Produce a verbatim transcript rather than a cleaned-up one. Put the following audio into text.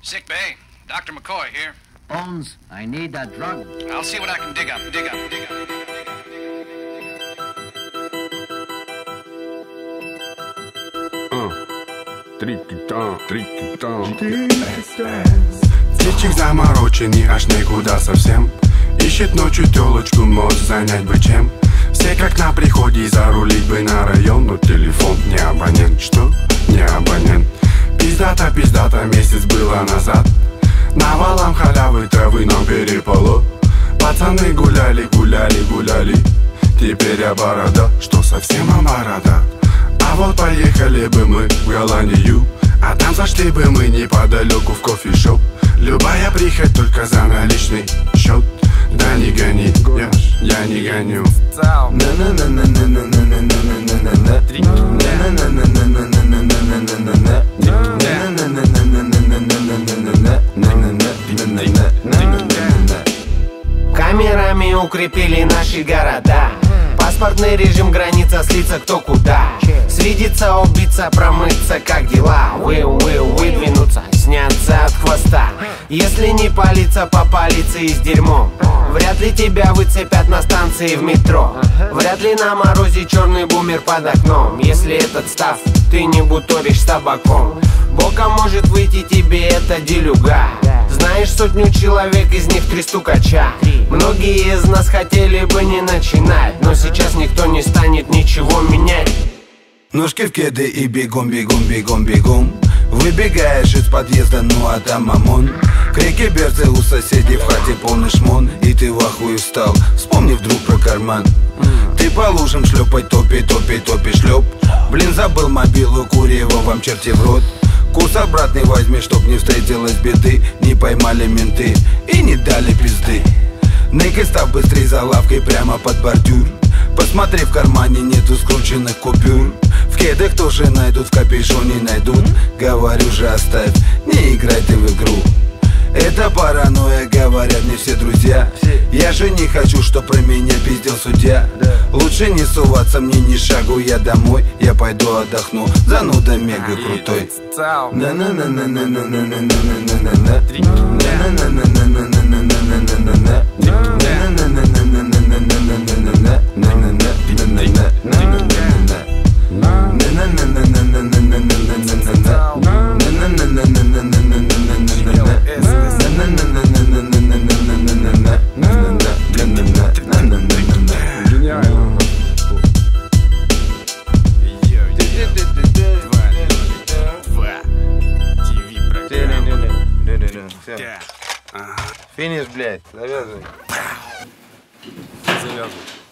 Sick bay. Doctor McCoy here. Bones, I need that drug. I'll see what I can dig up, dig up, dig up. Трики-тан, трики-тан. Птичек замороченный аж никуда совсем. Ищет ночью телочку, может занять бы чем. Все как на приходе, зарулить бы на район. Но телефон не абонент, что? Не абонент. Пиздата, пиздата, месяц было назад. Навалом халявы травы нам перепало. Пацаны гуляли, гуляли, гуляли. Теперь я борода, что совсем борода. А вот поехали бы мы в Голландию, а там зашли бы мы неподалеку в кофешоп. Любая прихоть только за наличный счет. Да не гони, я, я не гоню. Камерами укрепили наши города. Паспортный режим, граница, слиться кто куда. Свидеться, убиться, промыться, как дела. Вы, вы, выдвинуться, сняться от хвоста. Если не палиться, попалиться и с дерьмом. Вряд ли тебя выцепят на станции в метро. Вряд ли на морозе черный бумер под окном. Если этот став, ты не буторишь с табаком. Боком может выйти тебе эта делюга. Знаешь сотню человек, из них три стукача. Многие из нас хотели бы не начинать, но сейчас никто не станет ничего менять. Ножки в кеды и бегом, бегом, бегом, бегом. Выбегаешь из подъезда, ну а там ОМОН. Крики берцы у соседей, в хате полный шмон. И ты в ахуе встал, вспомни вдруг про карман. Ты по лужам шлепай, топи, топи, топи, шлеп. Блин, забыл мобилу, кури его вам черти в рот. Курс обратный возьми, чтоб не встретилось беды. Не поймали менты и не дали пизды. Ныкай, став быстрей за лавкой прямо под бордюр. Посмотри, в кармане нету скрученных купюр. В кедах тоже найдут, в капюшоне найдут. Говорю же, оставь, не играй ты в игру. Это паранойя, говорят мне все друзья. Я же не хочу, чтоб про меня пиздел судья. Лучше не суваться мне ни шагу, я домой. Я пойду отдохну, зануда мега крутой. Финиш, блядь, завязывай. Завязывай.